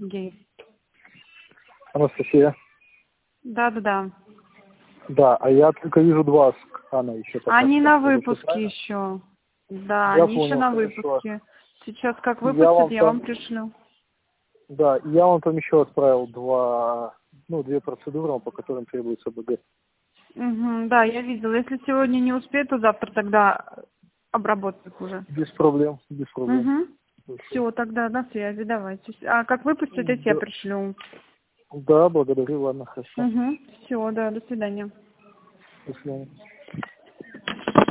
Сергей. Анастасия. Да. Да, а я только вижу два скана еще. Они на выпуске еще. Да, Я они понял, еще на хорошо. выпуске. Сейчас как выпустят, я вам пришлю. Да, я вам там еще отправил две процедуры, по которым требуется БГ. Угу, да, я видела. Если сегодня не успею, то завтра тогда обработаю уже. Без проблем. Угу. Все, тогда на связи, давайте. А как выпустят, я пришлю. Да, благодарю, ладно, хорошо. Угу. Все, да, до свидания. До свидания.